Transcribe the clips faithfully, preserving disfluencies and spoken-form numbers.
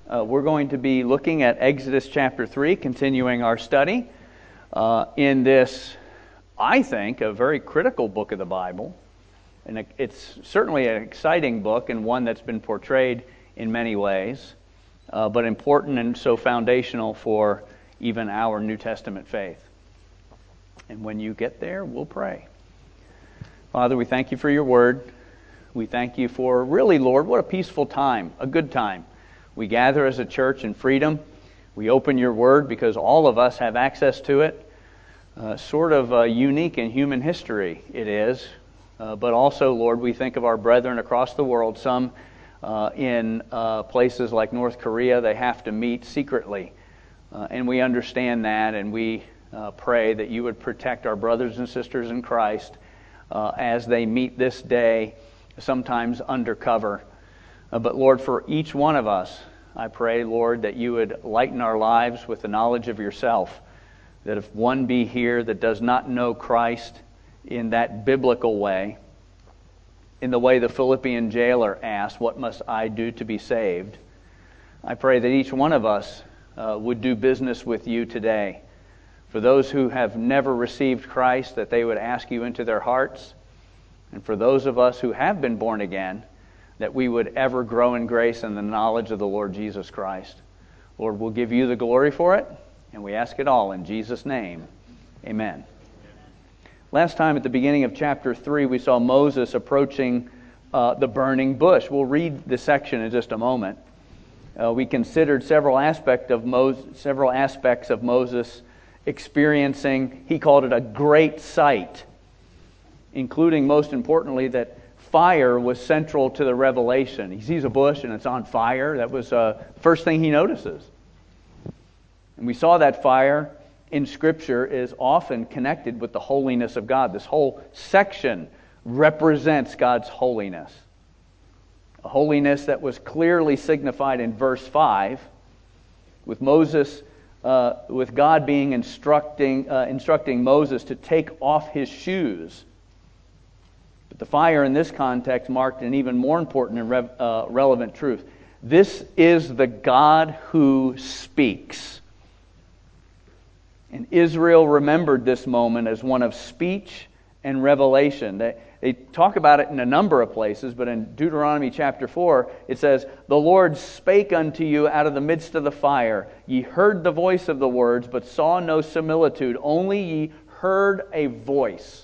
Uh, we're going to be looking at Exodus chapter three, continuing our study uh, in this, I think, a very critical book of the Bible. And it's certainly an exciting book and one that's been portrayed in many ways, uh, but important and so foundational for even our New Testament faith. And when you get there, we'll pray. Father, we thank you for your word. We thank you for, really, Lord, what a peaceful time, a good time. We gather as a church in freedom. We open your word because all of us have access to it. Uh, sort of uh, unique in human history it is. Uh, but also, Lord, we think of our brethren across the world, some uh, in uh, places like North Korea, they have to meet secretly. Uh, and we understand that, and we uh, pray that you would protect our brothers and sisters in Christ uh, as they meet this day, sometimes undercover. Uh, but Lord, for each one of us, I pray, Lord, that you would lighten our lives with the knowledge of yourself, that if one be here that does not know Christ in that biblical way, in the way the Philippian jailer asked, what must I do to be saved? I pray that each one of us uh, would do business with you today. For those who have never received Christ, that they would ask you into their hearts. And for those of us who have been born again, that we would ever grow in grace and the knowledge of the Lord Jesus Christ. Lord, we'll give you the glory for it, and we ask it all in Jesus' name. Amen. Last time at the beginning of chapter three, we saw Moses approaching uh, the burning bush. We'll read the section in just a moment. Uh, we considered several aspect of Moses, several aspects of Moses experiencing, he called it a great sight, including, most importantly, that fire was central to the revelation. He sees a bush and it's on fire. That was the uh, first thing he notices. And we saw that fire in Scripture is often connected with the holiness of God. This whole section represents God's holiness. A holiness that was clearly signified in verse five, with Moses, uh, with God being instructing uh, instructing Moses to take off his shoes. But the fire in this context marked an even more important and re- uh, relevant truth. This is the God who speaks. And Israel remembered this moment as one of speech and revelation. They, they talk about it in a number of places, but in Deuteronomy chapter four, it says, "The Lord spake unto you out of the midst of the fire. Ye heard the voice of the words, but saw no similitude. Only ye heard a voice."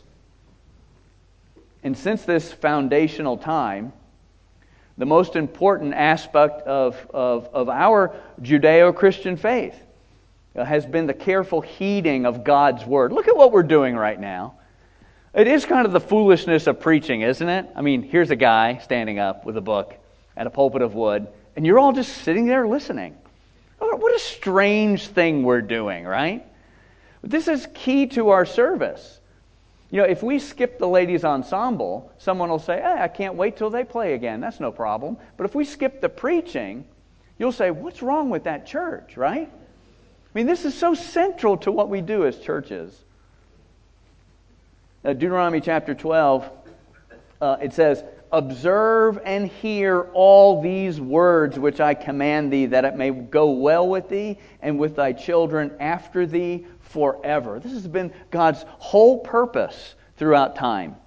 And since this foundational time, the most important aspect of, of, of our Judeo-Christian faith has been the careful heeding of God's Word. Look at what we're doing right now. It is kind of the foolishness of preaching, isn't it? I mean, here's a guy standing up with a book at a pulpit of wood, and you're all just sitting there listening. What a strange thing we're doing, right? But this is key to our service. You know, if we skip the ladies' ensemble, someone will say, hey, I can't wait till they play again. That's no problem. But if we skip the preaching, you'll say, what's wrong with that church, right? I mean, this is so central to what we do as churches. Uh, Deuteronomy chapter twelve, uh, it says, "Observe and hear all these words which I command thee, that it may go well with thee and with thy children after thee forever." This has been God's whole purpose throughout time.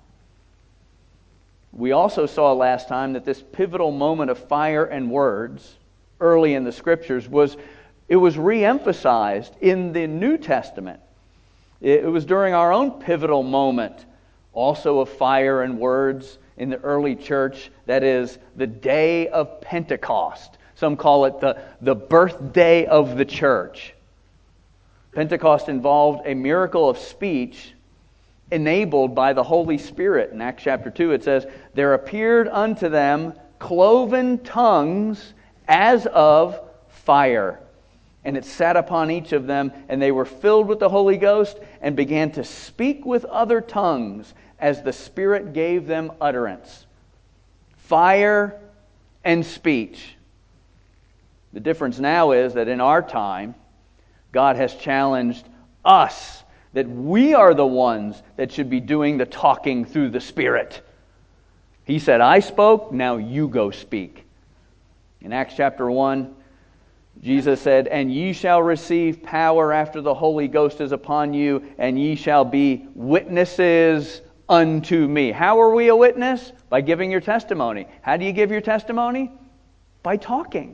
We also saw last time that this pivotal moment of fire and words early in the Scriptures was it was re-emphasized in the New Testament. It was during our own pivotal moment, also of fire and words in the early church, that is the day of Pentecost. Some call it the, the birthday of the church. Pentecost involved a miracle of speech enabled by the Holy Spirit. In Acts chapter two it says, "There appeared unto them cloven tongues as of fire. And it sat upon each of them, and they were filled with the Holy Ghost, and began to speak with other tongues as the Spirit gave them utterance." Fire and speech. The difference now is that in our time, God has challenged us that we are the ones that should be doing the talking through the Spirit. He said, I spoke, now you go speak. In Acts chapter one, Jesus said, "And ye shall receive power after the Holy Ghost is upon you, and ye shall be witnesses unto me." How are we a witness? By giving your testimony. How do you give your testimony? By talking.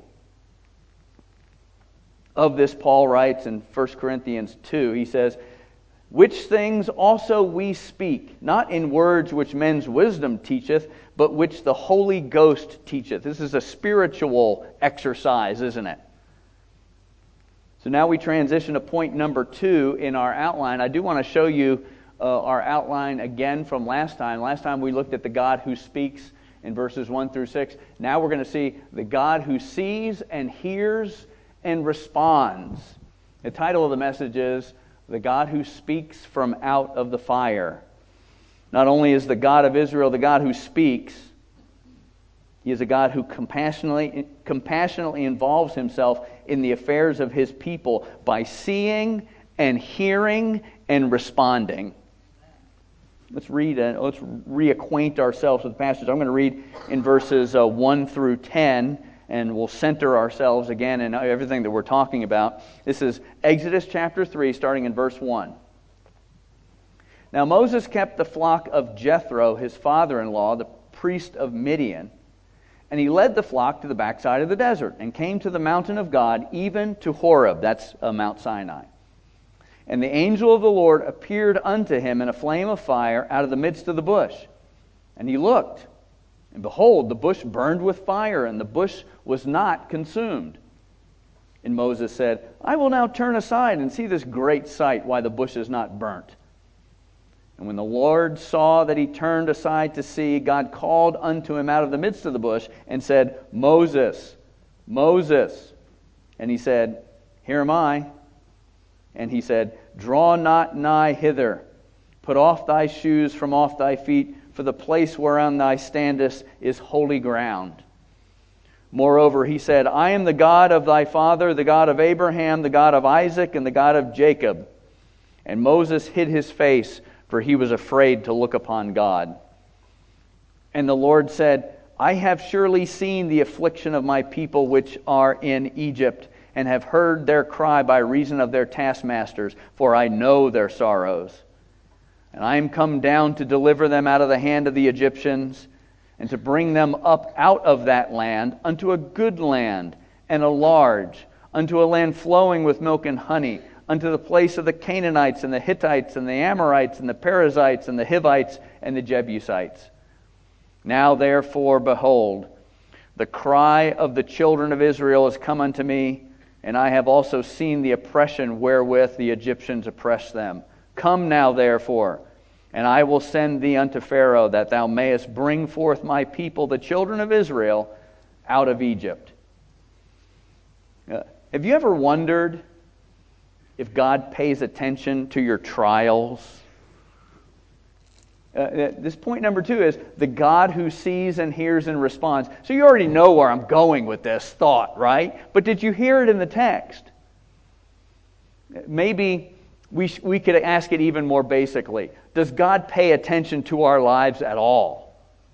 Of this, Paul writes in First Corinthians two, he says, "Which things also we speak, not in words which men's wisdom teacheth, but which the Holy Ghost teacheth." This is a spiritual exercise, isn't it? So now we transition to point number two in our outline. I do want to show you uh, our outline again from last time. Last time we looked at the God who speaks in verses one through six. Now we're going to see the God who sees and hears and responds. The title of the message is "The God Who Speaks from Out of the Fire." Not only is the God of Israel the God who speaks, He is a God who compassionately, compassionately involves Himself in the affairs of His people by seeing and hearing and responding. Let's read and let's reacquaint ourselves with the passage. I'm going to read in verses uh, one through ten, and we'll center ourselves again in everything that we're talking about. This is Exodus chapter three, starting in verse one. "Now Moses kept the flock of Jethro, his father-in-law, the priest of Midian. And he led the flock to the backside of the desert, and came to the mountain of God, even to Horeb." That's uh, Mount Sinai. "And the angel of the Lord appeared unto him in a flame of fire out of the midst of the bush. And he looked, and behold, the bush burned with fire, and the bush was not consumed. And Moses said, I will now turn aside and see this great sight, why the bush is not burnt. And when the Lord saw that he turned aside to see, God called unto him out of the midst of the bush and said, Moses, Moses. And he said, Here am I. And he said, Draw not nigh hither. Put off thy shoes from off thy feet, for the place whereon thou standest is holy ground. Moreover, he said, I am the God of thy father, the God of Abraham, the God of Isaac, and the God of Jacob. And Moses hid his face, for he was afraid to look upon God. And the Lord said, I have surely seen the affliction of my people which are in Egypt, and have heard their cry by reason of their taskmasters, for I know their sorrows. And I am come down to deliver them out of the hand of the Egyptians, and to bring them up out of that land unto a good land, and a large, unto a land flowing with milk and honey, unto the place of the Canaanites, and the Hittites, and the Amorites, and the Perizzites, and the Hivites, and the Jebusites. Now therefore, behold, the cry of the children of Israel is come unto me, and I have also seen the oppression wherewith the Egyptians oppress them. Come now therefore, and I will send thee unto Pharaoh, that thou mayest bring forth my people, the children of Israel, out of Egypt. Uh, have you ever wondered if God pays attention to your trials? Uh, this point number two is the God who sees and hears and responds. So you already know where I'm going with this thought, right? But did you hear it in the text? Maybe we sh- we could ask it even more basically. Does God pay attention to our lives at all?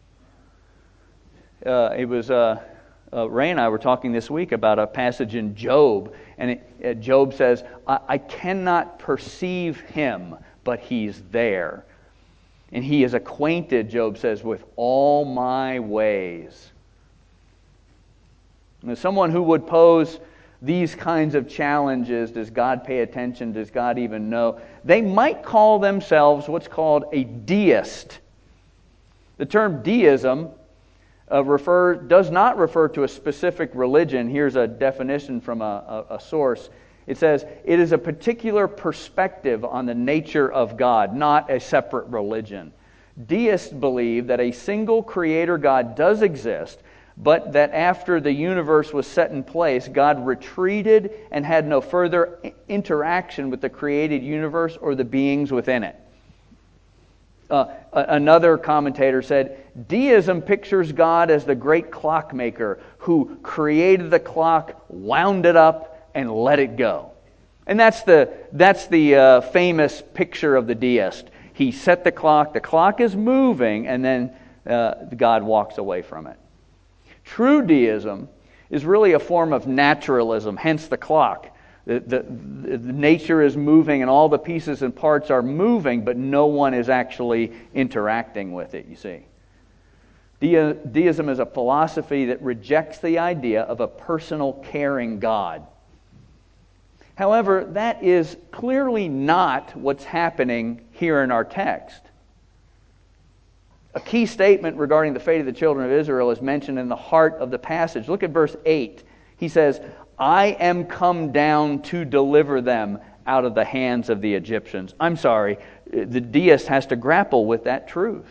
Uh, it was uh, uh, Ray and I were talking this week about a passage in Job, and it, uh, Job says, I-, I cannot perceive him, but he's there. And he is acquainted, Job says, with all my ways. Now, someone who would pose these kinds of challenges, does God pay attention? Does God even know? They might call themselves what's called a deist. The term deism uh, refer, does not refer to a specific religion. Here's a definition from a, a, a source. It says, it is a particular perspective on the nature of God, not a separate religion. Deists believe that a single creator God does exist, but that after the universe was set in place, God retreated and had no further interaction with the created universe or the beings within it. Uh, another commentator said, Deism pictures God as the great clockmaker who created the clock, wound it up, and let it go. And that's the that's the uh, famous picture of the deist. He set the clock, the clock is moving, and then uh, God walks away from it. True deism is really a form of naturalism, hence the clock. The, the, the nature is moving and all the pieces and parts are moving, but no one is actually interacting with it, you see. De- deism is a philosophy that rejects the idea of a personal, caring God. However, that is clearly not what's happening here in our text. A key statement regarding the fate of the children of Israel is mentioned in the heart of the passage. Look at verse eight. He says, I am come down to deliver them out of the hands of the Egyptians. I'm sorry, the deist has to grapple with that truth.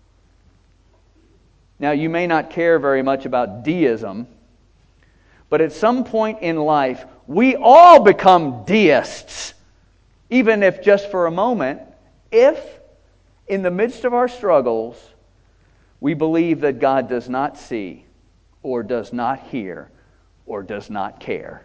Now, you may not care very much about deism, but at some point in life, we all become deists, even if just for a moment, if in the midst of our struggles, we believe that God does not see, or does not hear, or does not care.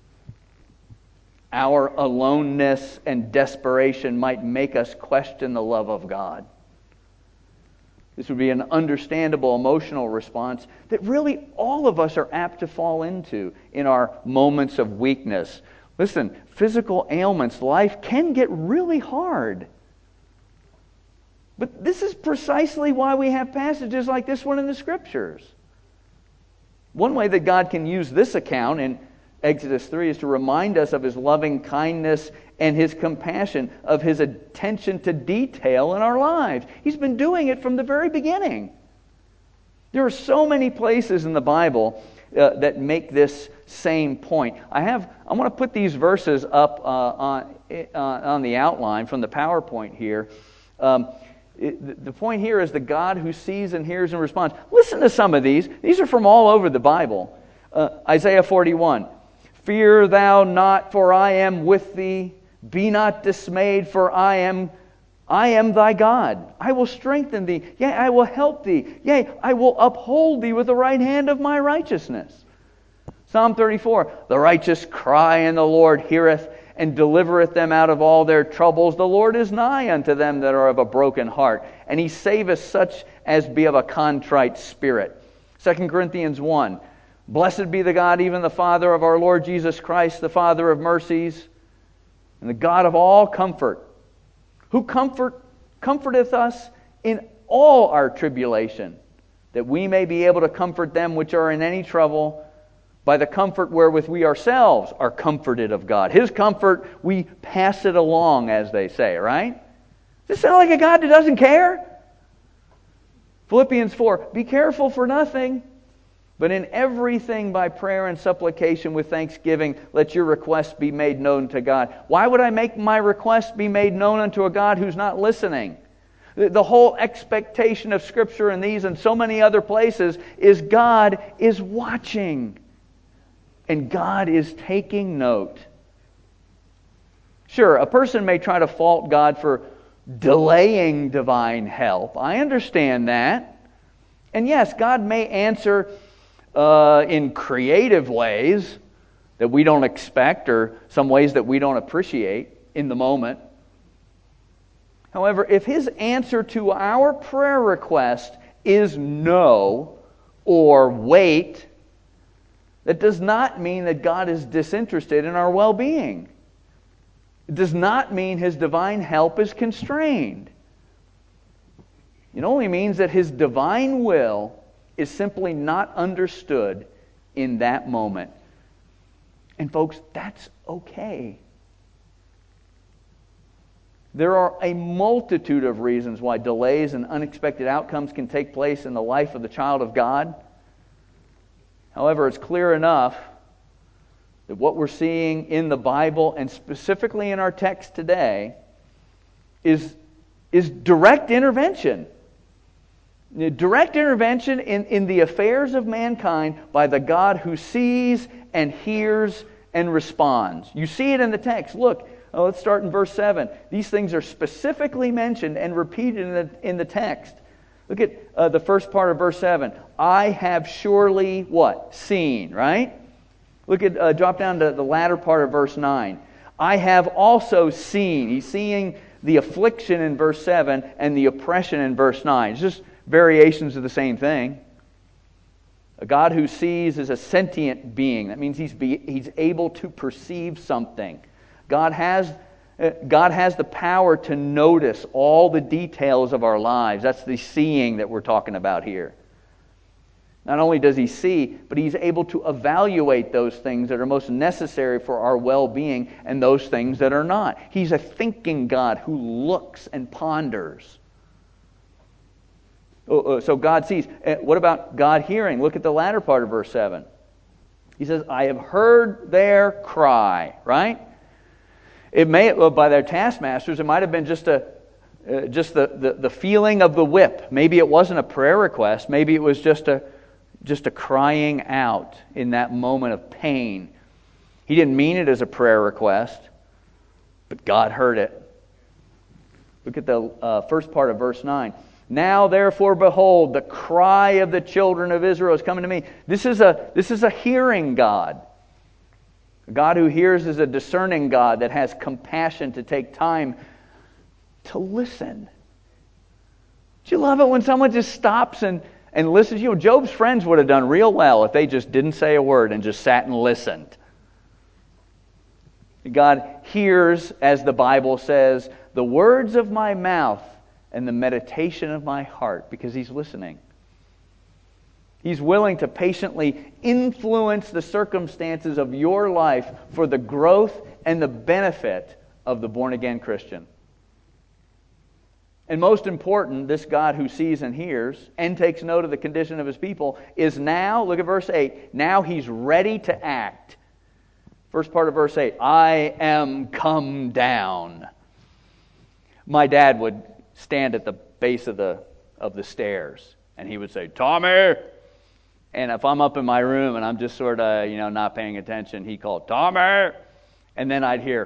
Our aloneness and desperation might make us question the love of God. This would be an understandable emotional response that really all of us are apt to fall into in our moments of weakness. Listen, physical ailments, life can get really hard. But this is precisely why we have passages like this one in the Scriptures. One way that God can use this account in Exodus three is to remind us of His loving kindness and His compassion, of His attention to detail in our lives. He's been doing it from the very beginning. There are so many places in the Bible uh, that make this same point. I have. I want to put these verses up uh, on uh, on the outline from the PowerPoint here. Um, it, the point here is the God who sees and hears and responds. Listen to some of these. These are from all over the Bible. Uh, Isaiah forty-one. Fear thou not, for I am with thee. Be not dismayed, for I am I am thy God. I will strengthen thee. Yea, I will help thee. Yea, I will uphold thee with the right hand of my righteousness. Psalm thirty-four. The righteous cry, and the Lord heareth, and delivereth them out of all their troubles. The Lord is nigh unto them that are of a broken heart, and He saveth such as be of a contrite spirit. Second Corinthians one. Blessed be the God, even the Father of our Lord Jesus Christ, the Father of mercies, and the God of all comfort, who comfort comforteth us in all our tribulation, that we may be able to comfort them which are in any trouble, by the comfort wherewith we ourselves are comforted of God. His comfort, we pass it along, as they say, right? Does this sound like a God that doesn't care? Philippians four, be careful for nothing, but in everything by prayer and supplication with thanksgiving, let your requests be made known to God. Why would I make my requests be made known unto a God who's not listening? The whole expectation of Scripture in these and so many other places is God is watching. And God is taking note. Sure, a person may try to fault God for delaying divine help. I understand that. And yes, God may answer Uh, in creative ways that we don't expect, or some ways that we don't appreciate in the moment. However, if His answer to our prayer request is no or wait, that does not mean that God is disinterested in our well-being. It does not mean His divine help is constrained. It only means that His divine will is simply not understood in that moment. And folks, that's okay. There are a multitude of reasons why delays and unexpected outcomes can take place in the life of the child of God. However, it's clear enough that what we're seeing in the Bible, and specifically in our text today, is, is direct intervention. Direct intervention in, in the affairs of mankind by the God who sees and hears and responds. You see it in the text. Look, oh, let's start in verse seven. These things are specifically mentioned and repeated in the, in the text. Look at uh, the first part of verse seven. I have surely what? Seen, right? Look at, uh, drop down to the latter part of verse nine. I have also seen. He's seeing the affliction in verse seven and the oppression in verse nine. It's just variations of the same thing. A God who sees is a sentient being. That means he's, be, he's able to perceive something. God has, uh, God has the power to notice all the details of our lives. That's the seeing that we're talking about here. Not only does he see, but he's able to evaluate those things that are most necessary for our well-being and those things that are not. He's a thinking God who looks and ponders. So God sees. What about God hearing? Look at the latter part of verse seven. He says, I have heard their cry, right? It may, well, by their taskmasters, it might have been just a uh, just the, the, the feeling of the whip. Maybe it wasn't a prayer request. Maybe it was just a just a crying out in that moment of pain. He didn't mean it as a prayer request, but God heard it. Look at the uh, first part of verse nine. Now, therefore, behold, the cry of the children of Israel is coming to me. This is a, this is a hearing God. A God who hears is a discerning God that has compassion to take time to listen. Do you love it when someone just stops and, and listens? You know, Job's friends would have done real well if they just didn't say a word and just sat and listened. God hears, as the Bible says, the words of my mouth and the meditation of my heart, because He's listening. He's willing to patiently influence the circumstances of your life for the growth and the benefit of the born-again Christian. And most important, this God who sees and hears and takes note of the condition of His people is now, look at verse eight, now He's ready to act. First part of verse eight, I am come down. My dad would stand at the base of the of the stairs, and he would say, Tommy! And if I'm up in my room and I'm just sort of, you know, not paying attention, he called, Tommy! And then I'd hear,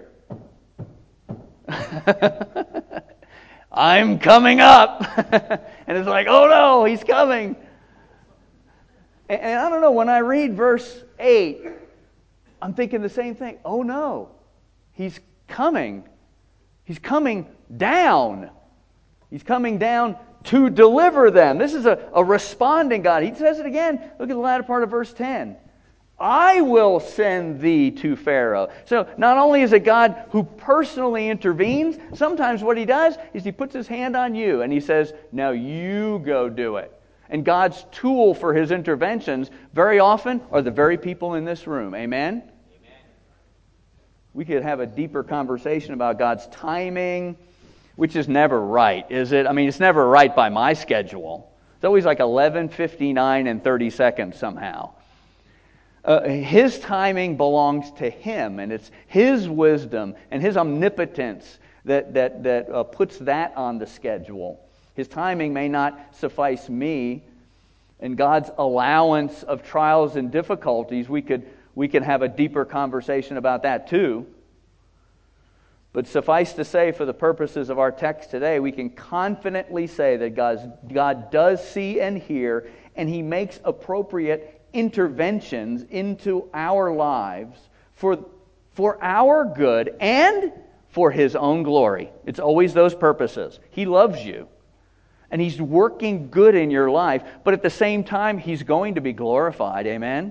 I'm coming up! And it's like, oh no, he's coming! And, and I don't know, when I read verse eight, I'm thinking the same thing. Oh no, he's coming. He's coming down. He's coming down to deliver them. This is a, a responding God. He says it again. Look at the latter part of verse ten. I will send thee to Pharaoh. So not only is it God who personally intervenes, sometimes what He does is He puts His hand on you and He says, now you go do it. And God's tool for His interventions very often are the very people in this room. Amen? Amen. We could have a deeper conversation about God's timing, which is never right, is it? I mean, it's never right by my schedule. It's always like eleven fifty-nine and thirty seconds somehow. Uh, his timing belongs to Him, and it's His wisdom and His omnipotence that, that, that uh, puts that on the schedule. His timing may not suffice me, and God's allowance of trials and difficulties, we could, we could have a deeper conversation about that too. But suffice to say, for the purposes of our text today, we can confidently say that God's, God does see and hear, and He makes appropriate interventions into our lives for, for our good and for His own glory. It's always those purposes. He loves you, and He's working good in your life, but at the same time, He's going to be glorified. Amen?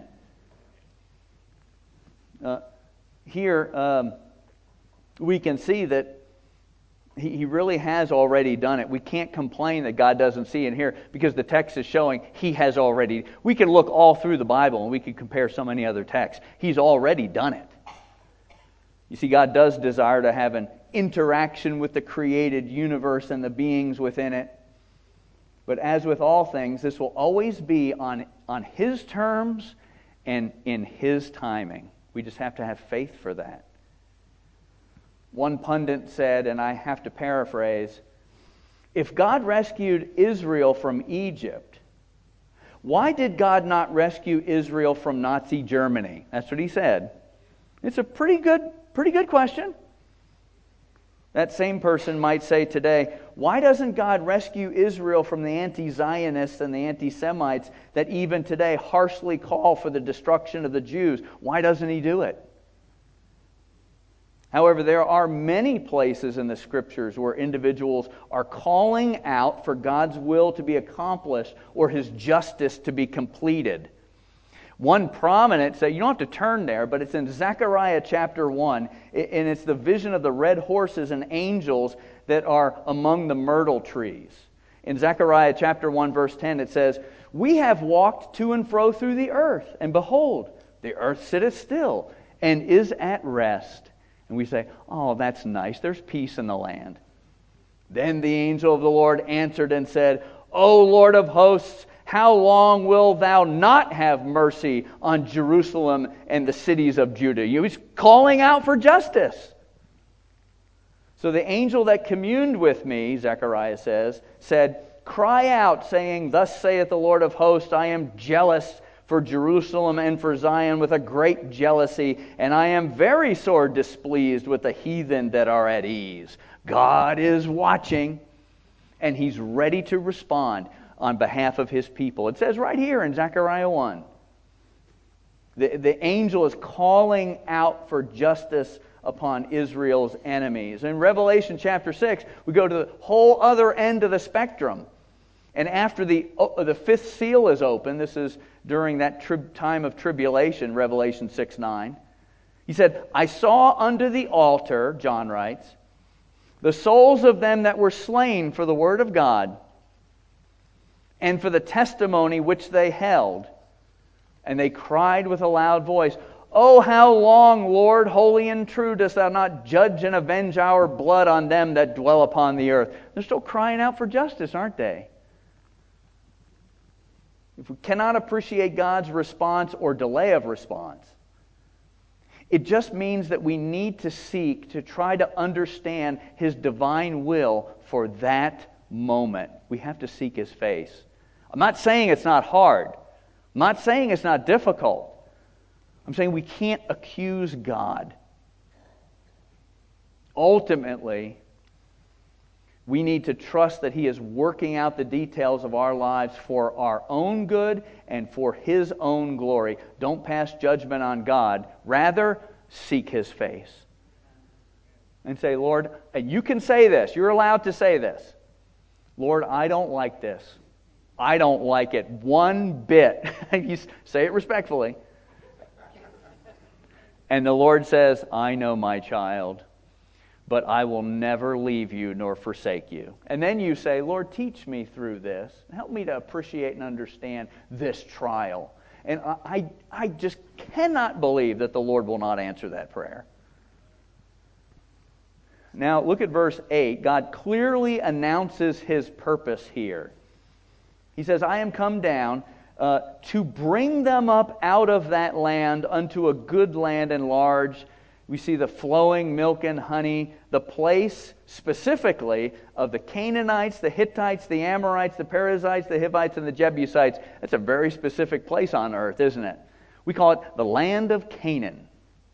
Uh, here... Um, we can see that he, he really has already done it. We can't complain that God doesn't see and hear because the text is showing He has already. We can look all through the Bible and we can compare so many other texts. He's already done it. You see, God does desire to have an interaction with the created universe and the beings within it. But as with all things, this will always be on, on His terms and in His timing. We just have to have faith for that. One pundit said, and I have to paraphrase, if God rescued Israel from Egypt, why did God not rescue Israel from Nazi Germany? That's what he said. It's a pretty good, pretty good question. That same person might say today, why doesn't God rescue Israel from the anti-Zionists and the anti-Semites that even today harshly call for the destruction of the Jews? Why doesn't He do it? However, there are many places in the Scriptures where individuals are calling out for God's will to be accomplished or His justice to be completed. One prominent, so you don't have to turn there, but it's in Zechariah chapter one, and it's the vision of the red horses and angels that are among the myrtle trees. In Zechariah chapter one, verse ten, it says, "We have walked to and fro through the earth, and behold, the earth sitteth still, and is at rest." And we say, "Oh, that's nice. There's peace in the land." Then the angel of the Lord answered and said, "O Lord of hosts, how long will thou not have mercy on Jerusalem and the cities of Judah?" He's calling out for justice. So the angel that communed with me, Zechariah says, said, "Cry out, saying, Thus saith the Lord of hosts, I am jealous for Jerusalem and for Zion with a great jealousy, and I am very sore displeased with the heathen that are at ease." God is watching, and He's ready to respond on behalf of His people. It says right here in Zechariah one, the, the angel is calling out for justice upon Israel's enemies. In Revelation chapter six, we go to the whole other end of the spectrum. And after the, the fifth seal is opened, this is during that tri- time of tribulation, Revelation six nine, he said, "I saw under the altar," John writes, "the souls of them that were slain for the word of God and for the testimony which they held. And they cried with a loud voice, Oh, how long, Lord, holy and true, dost thou not judge and avenge our blood on them that dwell upon the earth?" They're still crying out for justice, aren't they? If we cannot appreciate God's response or delay of response, it just means that we need to seek to try to understand His divine will for that moment. We have to seek His face. I'm not saying it's not hard. I'm not saying it's not difficult. I'm saying we can't accuse God. Ultimately, we need to trust that He is working out the details of our lives for our own good and for His own glory. Don't pass judgment on God. Rather, seek His face. And say, Lord, and you can say this. You're allowed to say this. Lord, I don't like this. I don't like it one bit. You say it respectfully. And the Lord says, I know, my child, but I will never leave you nor forsake you. And then you say, Lord, teach me through this. Help me to appreciate and understand this trial. And I, I, I just cannot believe that the Lord will not answer that prayer. Now, look at verse eight. God clearly announces His purpose here. He says, I am come down uh, to bring them up out of that land unto a good land and large. We see the flowing milk and honey, the place specifically of the Canaanites, the Hittites, the Amorites, the Perizzites, the Hivites, and the Jebusites. That's a very specific place on earth, isn't it? We call it the land of Canaan.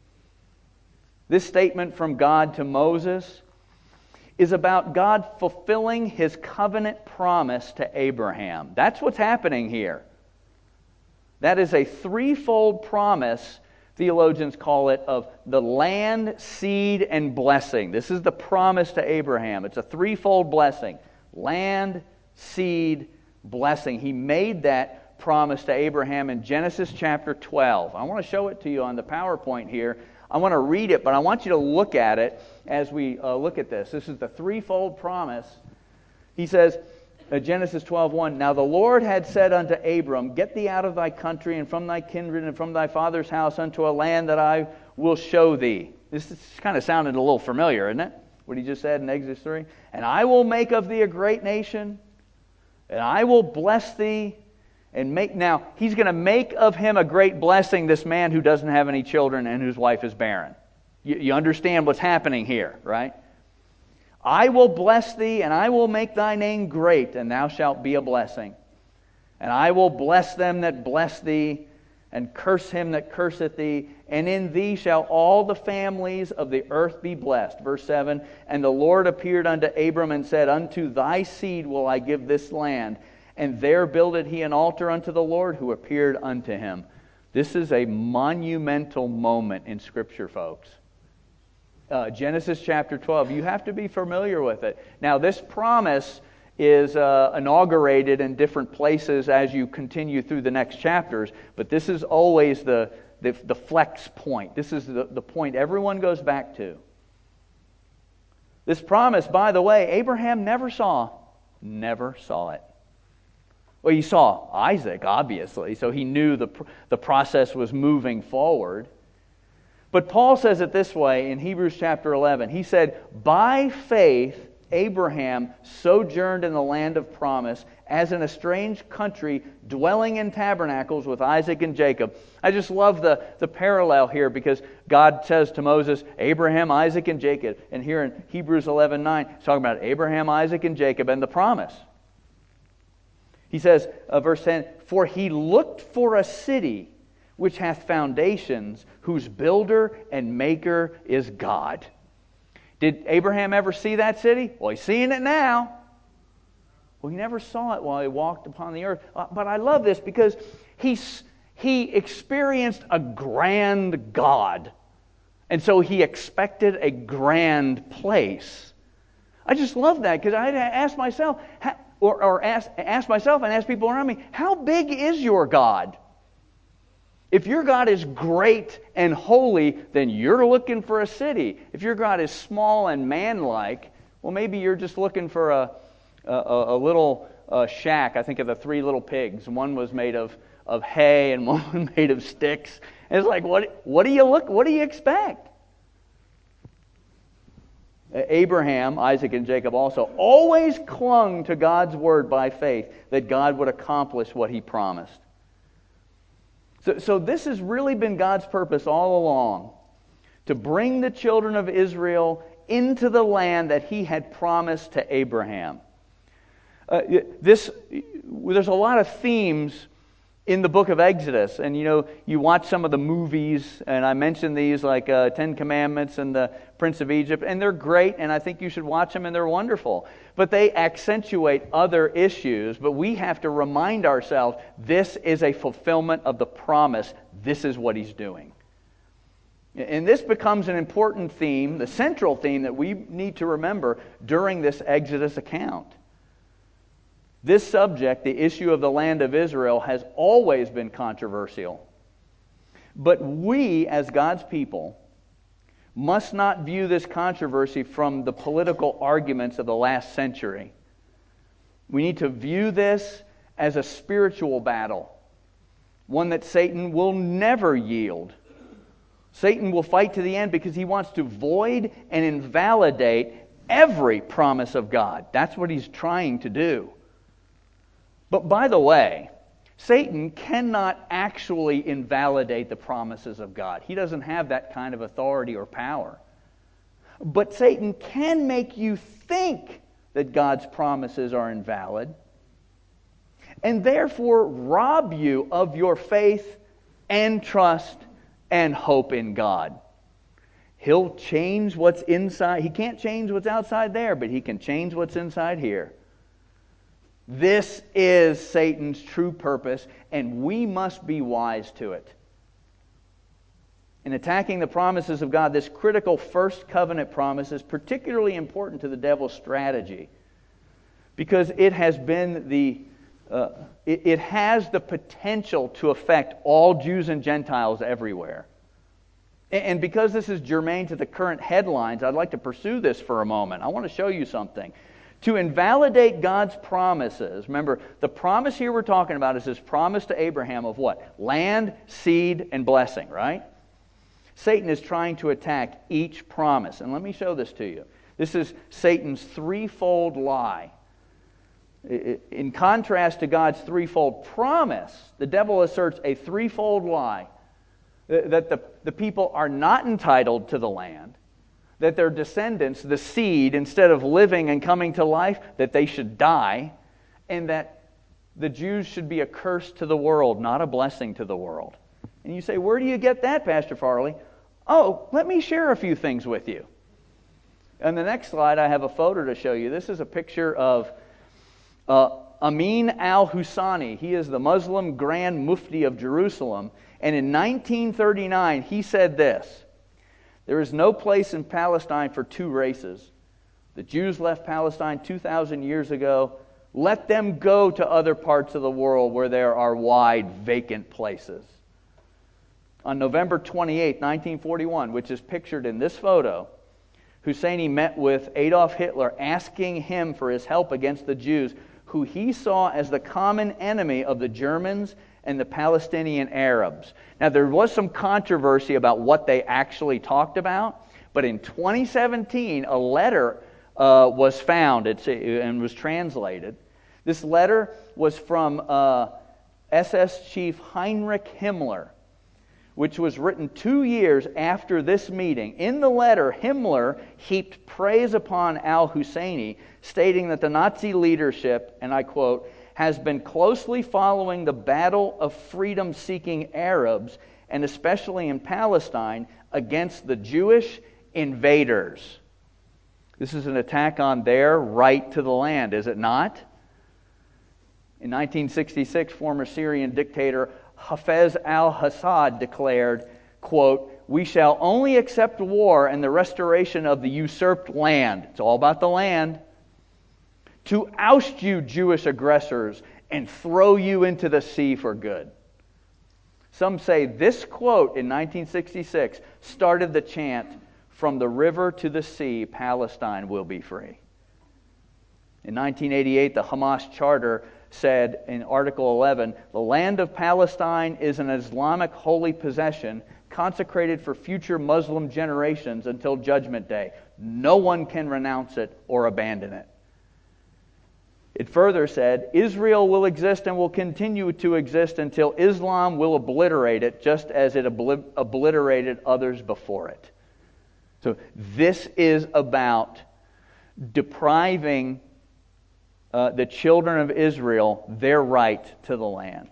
This statement from God to Moses is about God fulfilling His covenant promise to Abraham. That's what's happening here. That is a threefold promise, theologians call it, of the land, seed, and blessing. This is the promise to Abraham. It's a threefold blessing. Land, seed, blessing. He made that promise to Abraham in Genesis chapter twelve. I want to show it to you on the PowerPoint here. I want to read it, but I want you to look at it as we uh, look at this. This is the threefold promise. He says, uh, Genesis twelve one, Now the Lord had said unto Abram, Get thee out of thy country and from thy kindred and from thy father's house unto a land that I will show thee. This is kind of sounded a little familiar, isn't it? What he just said in Exodus three. And I will make of thee a great nation, and I will bless thee, and make, now, He's going to make of him a great blessing, this man who doesn't have any children and whose wife is barren. You, you understand what's happening here, right? I will bless thee, and I will make thy name great, and thou shalt be a blessing. And I will bless them that bless thee, and curse him that curseth thee, and in thee shall all the families of the earth be blessed. Verse seven, And the Lord appeared unto Abram and said, Unto thy seed will I give this land, and there builded he an altar unto the Lord who appeared unto him. This is a monumental moment in Scripture, folks. Uh, Genesis chapter twelve. You have to be familiar with it. Now, this promise is uh, inaugurated in different places as you continue through the next chapters, but this is always the, the, the flex point. This is the, the point everyone goes back to. This promise, by the way, Abraham never saw. Never saw it. Well, he saw Isaac, obviously, so he knew the, the process was moving forward. But Paul says it this way in Hebrews chapter eleven. He said, by faith, Abraham sojourned in the land of promise as in a strange country, dwelling in tabernacles with Isaac and Jacob. I just love the, the parallel here because God says to Moses, Abraham, Isaac, and Jacob. And here in Hebrews eleven nine, it's talking about Abraham, Isaac, and Jacob and the promise. He says, uh, verse ten, for he looked for a city which hath foundations, whose builder and maker is God. Did Abraham ever see that city? Well, he's seeing it now. Well, he never saw it while he walked upon the earth. Uh, but I love this because he's, he experienced a grand God. And so he expected a grand place. I just love that because I had to ask myself, how, or, or ask, ask myself and ask people around me, how big is your God? If your God is great and holy, then you're looking for a city. If your God is small and man-like, well, maybe you're just looking for a a, a little uh, shack. I think of the three little pigs. One was made of, of hay and one was made of sticks. And it's like, what what do you look? What do you expect? Abraham, Isaac, and Jacob also always clung to God's word by faith that God would accomplish what He promised. So, so this has really been God's purpose all along, to bring the children of Israel into the land that He had promised to Abraham. Uh, this, there's a lot of themes in the book of Exodus, and you know, you watch some of the movies, and I mentioned these like uh, Ten Commandments and the Prince of Egypt, and they're great, and I think you should watch them, and they're wonderful. But they accentuate other issues, but we have to remind ourselves, this is a fulfillment of the promise. This is what He's doing. And this becomes an important theme, the central theme that we need to remember during this Exodus account. This subject, the issue of the land of Israel, has always been controversial. But we, as God's people, must not view this controversy from the political arguments of the last century. We need to view this as a spiritual battle, one that Satan will never yield. Satan will fight to the end because he wants to void and invalidate every promise of God. That's what he's trying to do. But by the way, Satan cannot actually invalidate the promises of God. He doesn't have that kind of authority or power. But Satan can make you think that God's promises are invalid, and therefore rob you of your faith and trust and hope in God. He'll change what's inside. He can't change what's outside there, but he can change what's inside here. This is Satan's true purpose, and we must be wise to it. In attacking the promises of God, this critical first covenant promise is particularly important to the devil's strategy because it has been the uh, it, it has the potential to affect all Jews and Gentiles everywhere. And, and because this is germane to the current headlines, I'd like to pursue this for a moment. I want to show you something. To invalidate God's promises, remember, the promise here we're talking about is His promise to Abraham of what? Land, seed, and blessing, right? Satan is trying to attack each promise. And let me show this to you. This is Satan's threefold lie. In contrast to God's threefold promise, the devil asserts a threefold lie. That the, the people are not entitled to the land, that their descendants, the seed, instead of living and coming to life, that they should die, and that the Jews should be a curse to the world, not a blessing to the world. And you say, where do you get that, Pastor Farley? Oh, let me share a few things with you. On the next slide, I have a photo to show you. This is a picture of uh, Amin al-Husani. He is the Muslim Grand Mufti of Jerusalem. And in nineteen thirty-nine, he said this: there is no place in Palestine for two races. The Jews left Palestine two thousand years ago. Let them go to other parts of the world where there are wide, vacant places. On November twenty-eighth, nineteen forty-one, which is pictured in this photo, Husseini met with Adolf Hitler, asking him for his help against the Jews, who he saw as the common enemy of the Germans and the Palestinian Arabs. Now, there was some controversy about what they actually talked about, but in twenty seventeen, a letter uh, was found it's, and was translated. This letter was from uh, S S Chief Heinrich Himmler, which was written two years after this meeting. In the letter, Himmler heaped praise upon al-Husseini, stating that the Nazi leadership, and I quote, has been closely following the battle of freedom-seeking Arabs, and especially in Palestine, against the Jewish invaders. This is an attack on their right to the land, is it not? In nineteen sixty-six, former Syrian dictator Hafez al-Assad declared, quote, "We shall only accept war and the restoration of the usurped land," it's all about the land, "to oust you Jewish aggressors and throw you into the sea for good." Some say this quote in nineteen sixty-six started the chant, "From the river to the sea, Palestine will be free." In nineteen eighty-eight, the Hamas Charter said in Article eleven, "The land of Palestine is an Islamic holy possession consecrated for future Muslim generations until Judgment Day. No one can renounce it or abandon it." It further said, "Israel will exist and will continue to exist until Islam will obliterate it, just as it obli- obliterated others before it." So this is about depriving Uh, the children of Israel their right to the land.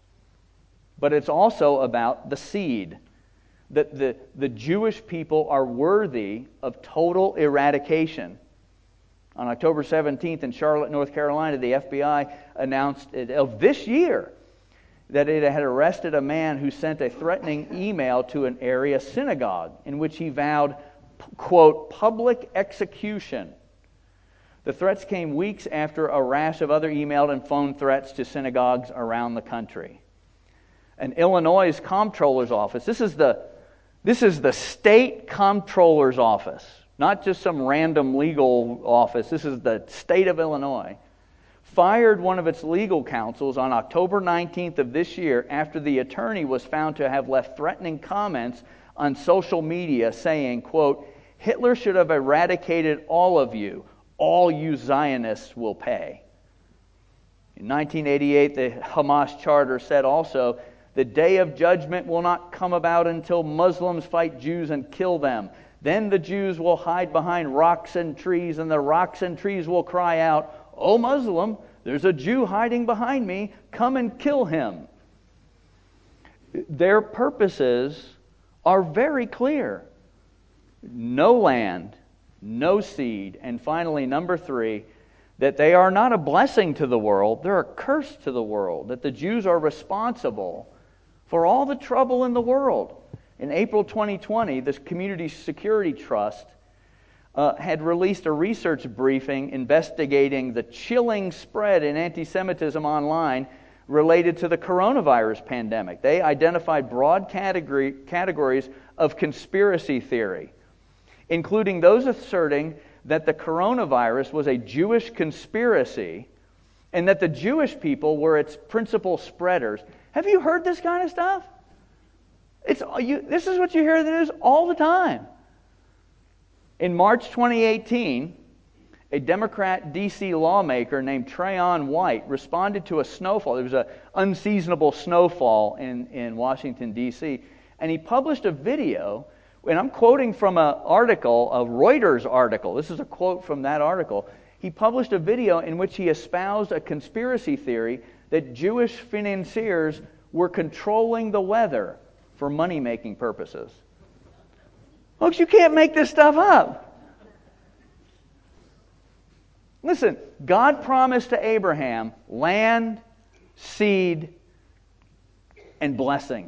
But it's also about the seed. That the, the Jewish people are worthy of total eradication. On October seventeenth in Charlotte, North Carolina, the F B I announced it, of this year that it had arrested a man who sent a threatening email to an area synagogue in which he vowed, quote, "public execution." The threats came weeks after a rash of other emailed and phone threats to synagogues around the country. An Illinois comptroller's office, this is the this is the state comptroller's office, not just some random legal office. This is the state of Illinois, fired one of its legal counsels on October nineteenth of this year after the attorney was found to have left threatening comments on social media saying, quote, "Hitler should have eradicated all of you. All you Zionists will pay." In nineteen eighty-eight, the Hamas Charter said also, "The day of judgment will not come about until Muslims fight Jews and kill them. Then the Jews will hide behind rocks and trees, and the rocks and trees will cry out, 'O Muslim, there's a Jew hiding behind me. Come and kill him.'" Their purposes are very clear. No land, no seed, and finally, number three, that they are not a blessing to the world, they're a curse to the world, that the Jews are responsible for all the trouble in the world. In April twenty twenty, this Community Security Trust uh, had released a research briefing investigating the chilling spread in anti-Semitism online related to the coronavirus pandemic. They identified broad category, categories of conspiracy theory, including those asserting that the coronavirus was a Jewish conspiracy and that the Jewish people were its principal spreaders. Have you heard this kind of stuff? It's you, this is what you hear in the news all the time. In March twenty eighteen, a Democrat D C lawmaker named Trayon White responded to a snowfall. There was an unseasonable snowfall in, in Washington, D C, and he published a video. And I'm quoting from an article, a Reuters article. This is a quote from that article. He published a video in which he espoused a conspiracy theory that Jewish financiers were controlling the weather for money-making purposes. Folks, you can't make this stuff up. Listen, God promised to Abraham land, seed, and blessing.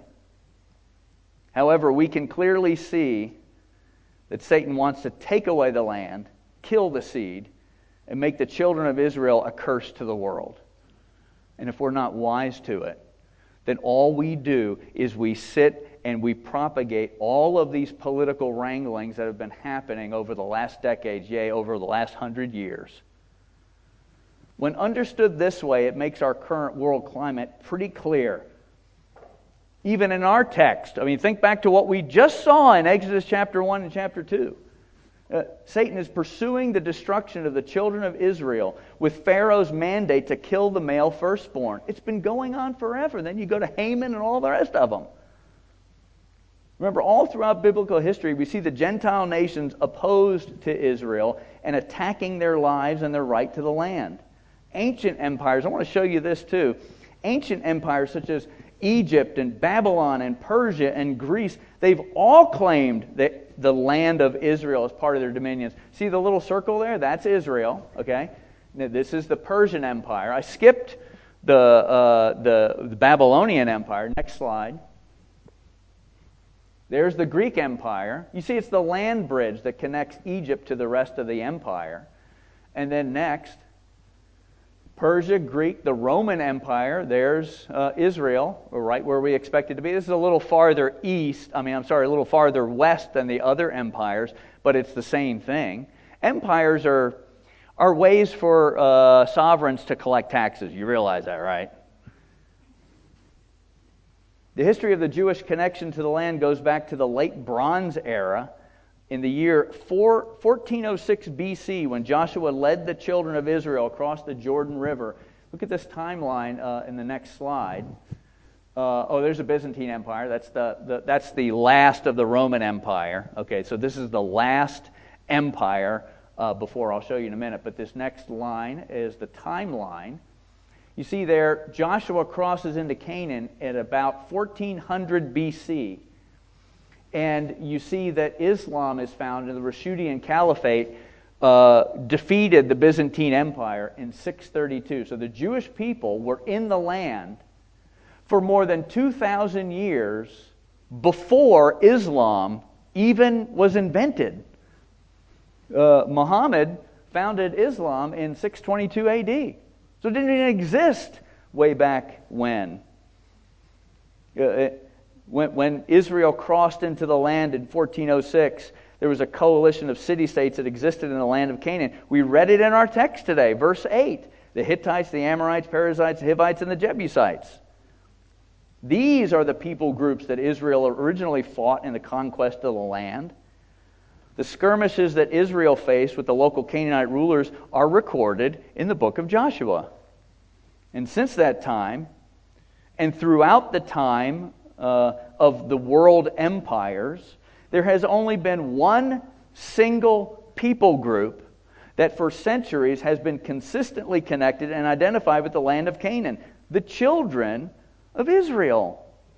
However, we can clearly see that Satan wants to take away the land kill the seed, and make the children of Israel a curse to the world. And if we're not wise to it, then all we do is we sit and we propagate all of these political wranglings that have been happening over the last decades, yea, over the last hundred years. When understood this way, it makes our current world climate pretty clear. Even in our text, I mean, think back to what we just saw in Exodus chapter one and chapter two. Uh, Satan is pursuing the destruction of the children of Israel with Pharaoh's mandate to kill the male firstborn. It's been going on forever. Then you go to Haman and all the rest of them. Remember, all throughout biblical history, we see the Gentile nations opposed to Israel and attacking their lives and their right to the land. Ancient empires, I want to show you this too. Ancient empires such as Egypt and Babylon and Persia and Greece, they've all claimed that the land of Israel as part of their dominions. See the little circle there? That's Israel. Okay, now, this is the Persian Empire. I skipped the, uh, the the Babylonian Empire. Next slide. There's the Greek Empire. You see, it's the land bridge that connects Egypt to the rest of the empire. And then next, Persia, Greek, the Roman Empire. There's uh, Israel, right where we expect it to be. This is a little farther east. I mean, I'm sorry, a little farther west than the other empires, but it's the same thing. Empires are are ways for uh, sovereigns to collect taxes. You realize that, right? The history of the Jewish connection to the land goes back to the late Bronze Era. In the year fourteen oh six B C, when Joshua led the children of Israel across the Jordan River. Look at this timeline uh, in the next slide. Uh, oh, there's a Byzantine Empire. That's the, the that's the last of the Roman Empire. Okay, so this is the last empire uh, before I'll show you in a minute. But this next line is the timeline. You see there, Joshua crosses into Canaan at about fourteen hundred B C. And you see that Islam is found in the Rashidun Caliphate, uh, defeated the Byzantine Empire in six thirty-two. So the Jewish people were in the land for more than two thousand years before Islam even was invented. Uh, Muhammad founded Islam in six twenty-two A D. So it didn't even exist way back when. Uh, it, when. When Israel crossed into the land in fourteen oh six, there was a coalition of city-states that existed in the land of Canaan. We read it in our text today, verse eight. The Hittites, the Amorites, Perizzites, the Hivites, and the Jebusites. These are the people groups that Israel originally fought in the conquest of the land. The skirmishes that Israel faced with the local Canaanite rulers are recorded in the book of Joshua. And since that time, and throughout the time uh, of the world empires, there has only been one single people group that for centuries has been consistently connected and identified with the land of Canaan, the children of Israel.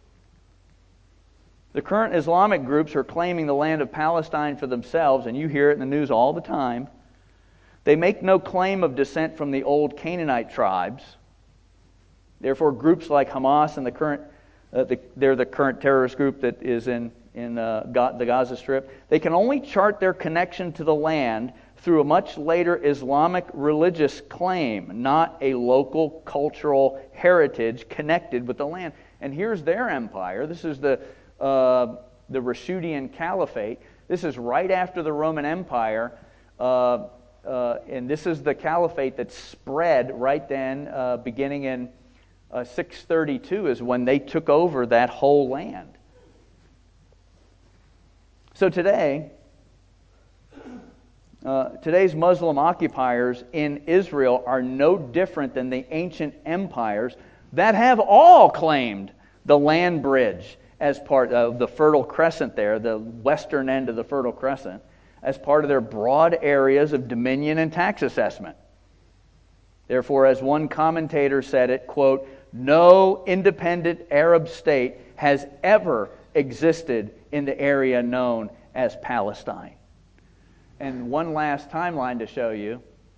The current Islamic groups are claiming the land of Palestine for themselves, and you hear it in the news all the time. They make no claim of descent from the old Canaanite tribes. Therefore, groups like Hamas and the current, uh, the, they're the current terrorist group that is in, in uh, Ga- the Gaza Strip, they can only chart their connection to the land through a much later Islamic religious claim, not a local cultural heritage connected with the land. And here's their empire. This is the Uh, the Rashidun Caliphate. This is right after the Roman Empire, uh, uh, and this is the caliphate that spread right then, uh, beginning in uh, six thirty-two is when they took over that whole land. So today, uh, today's Muslim occupiers in Israel are no different than the ancient empires that have all claimed the land bridge as part of the Fertile Crescent there, the western end of the Fertile Crescent, as part of their broad areas of dominion and tax assessment. Therefore, as one commentator said it, quote, "No independent Arab state has ever existed in the area known as Palestine." And one last timeline to show you.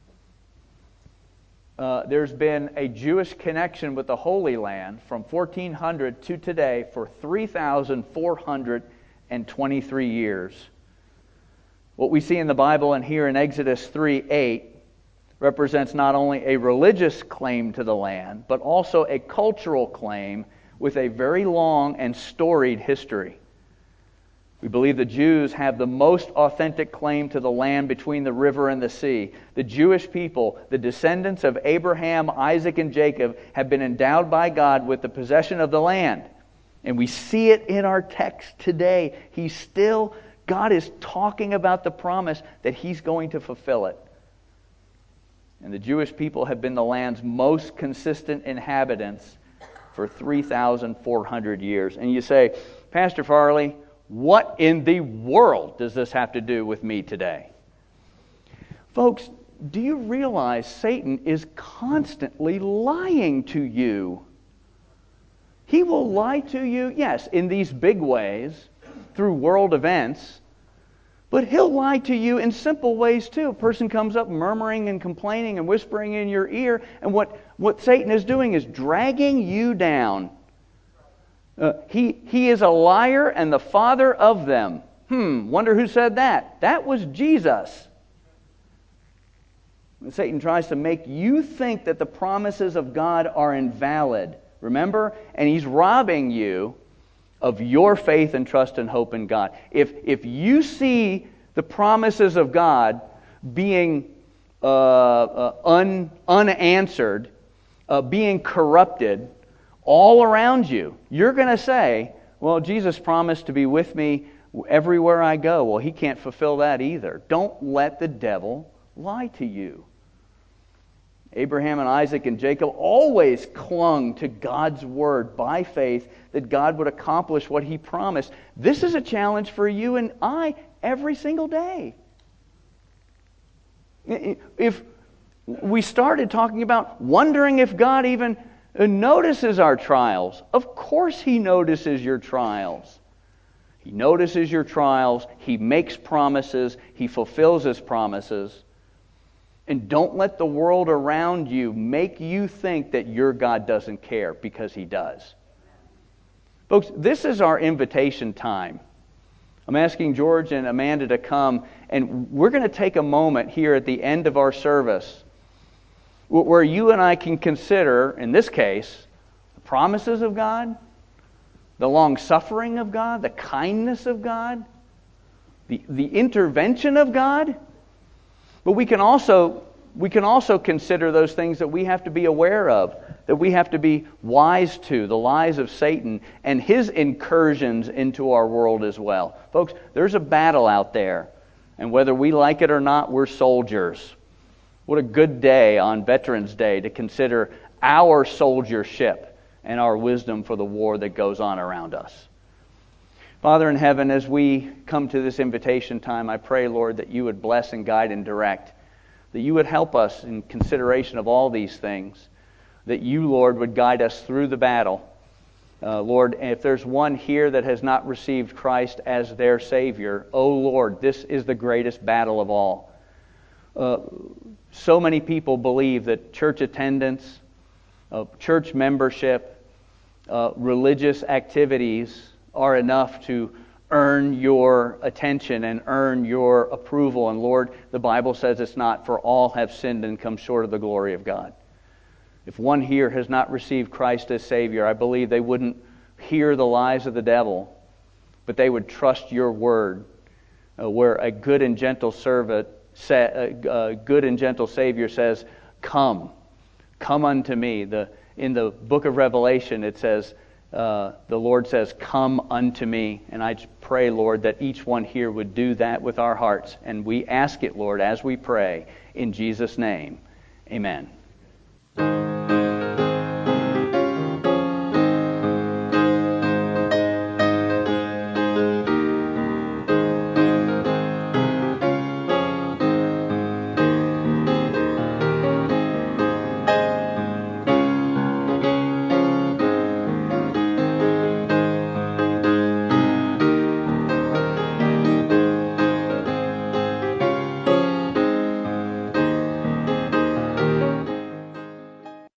Uh, there's been a Jewish connection with the Holy Land from fourteen hundred to today for three thousand four hundred twenty-three years. What we see in the Bible and here in Exodus three eight represents not only a religious claim to the land, but also a cultural claim with a very long and storied history. We believe the Jews have the most authentic claim to the land between the river and the sea. The Jewish people, the descendants of Abraham, Isaac, and Jacob, have been endowed by God with the possession of the land. And we see it in our text today. He's still, God is talking about the promise that He's going to fulfill it. And the Jewish people have been the land's most consistent inhabitants for three thousand four hundred years. And you say, Pastor Farley, what in the world does this have to do with me today? Folks, do you realize Satan is constantly lying to you? He will lie to you, yes, in these big ways, through world events, but he'll lie to you in simple ways too. A person comes up murmuring and complaining and whispering in your ear, and what, what Satan is doing is dragging you down. Uh, he, he is a liar and the father of them. Hmm, wonder who said that? That was Jesus. And Satan tries to make you think that the promises of God are invalid. Remember? And he's robbing you of your faith and trust and hope in God. If if you see the promises of God being uh, uh, un, unanswered, uh, being corrupted all around you, you're going to say, well, Jesus promised to be with me everywhere I go. Well, He can't fulfill that either. Don't let the devil lie to you. Abraham and Isaac and Jacob always clung to God's word by faith that God would accomplish what He promised. This is a challenge for you and I every single day. If we started talking about wondering if God even notices our trials, of course He notices your trials. He notices your trials. He makes promises. He fulfills His promises. And don't let the world around you make you think that your God doesn't care, because He does. Folks, this is our invitation time. I'm asking George and Amanda to come, and we're going to take a moment here at the end of our service where you and I can consider, in this case, the promises of God, the long-suffering of God, the kindness of God, the, the intervention of God. But we can also we can also consider those things that we have to be aware of, that we have to be wise to, the lies of Satan and his incursions into our world as well. Folks, there's a battle out there, and whether we like it or not, we're soldiers. What a good day on Veterans Day to consider our soldiership and our wisdom for the war that goes on around us. Father in heaven, as we come to this invitation time, I pray, Lord, that You would bless and guide and direct, that You would help us in consideration of all these things, that You, Lord, would guide us through the battle. Uh, Lord, if there's one here that has not received Christ as their Savior, oh Lord, this is the greatest battle of all. Uh, so many people believe that church attendance, uh, church membership, uh, religious activities are enough to earn your attention and earn your approval. And Lord, the Bible says it's not, for all have sinned and come short of the glory of God. If one here has not received Christ as Savior, I believe they wouldn't hear the lies of the devil, but they would trust Your word, uh, where a good and gentle servant, sa- uh, good and gentle Savior says, "Come, come unto me." The in the book of Revelation, it says, Uh, the Lord says, "Come unto me." And I pray, Lord, that each one here would do that with our hearts. And we ask it, Lord, as we pray, in Jesus' name. Amen.